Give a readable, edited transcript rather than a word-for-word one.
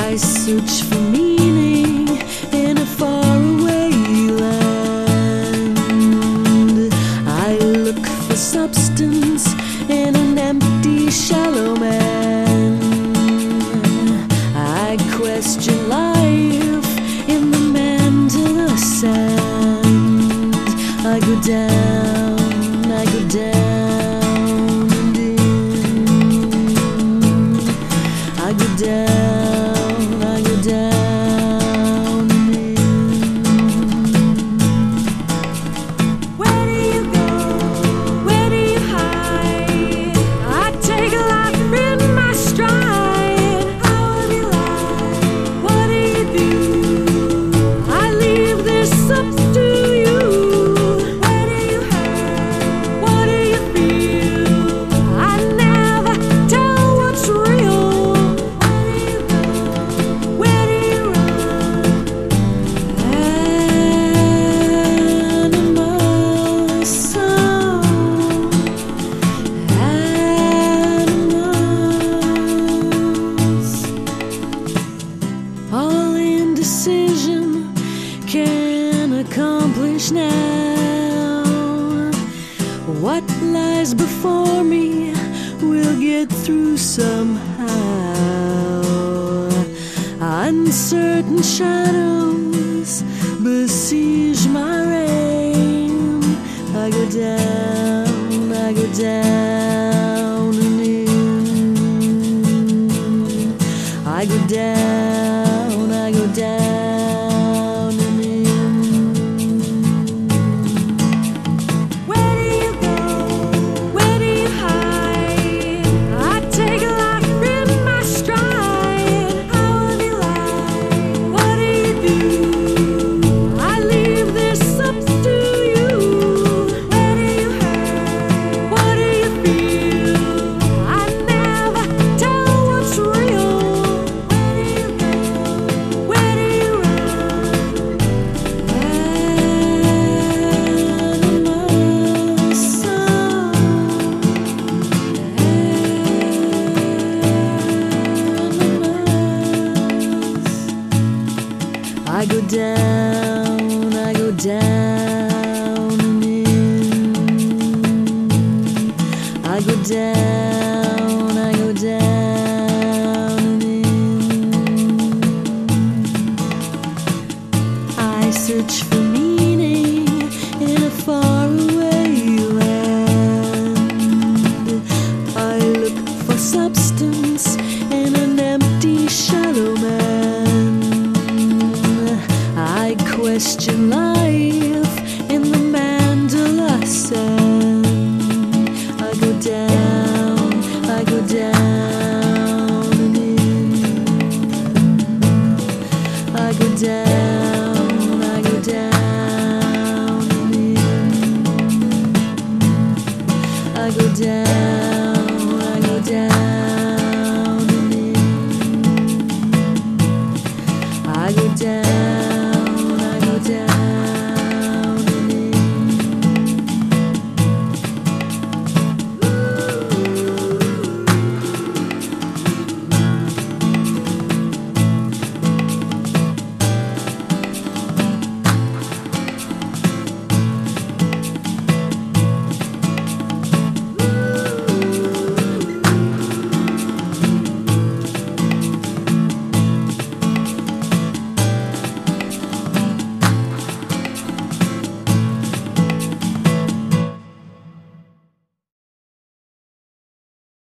I search for meaning in a faraway land. I look for substance in an empty, shallow man. I question life in the mantle of sand. I go down, I go down and in. I go down, I go down and in. Where do you go? Where do you hide? I take life in my stride. How have you lied? What do you do? I leave this up to you. Where do you hurt? What do you feel? I never tell what's real. Where do you go? Where do you run? Animals, animals. All indecision can accomplish now. What lies before me will get through somehow. Uncertain shadows besiege my reign. I go down, I go down and in. I go down, I go down and in. Where do you go? Where do you hide? I take life in my stride. How have you lied? What do you do? I leave this up to you. Where do you hurt? What do you feel? I never tell what's real. Where do you go? Where do you run? I go down, I go down and in. I go down, I go down and in. I search for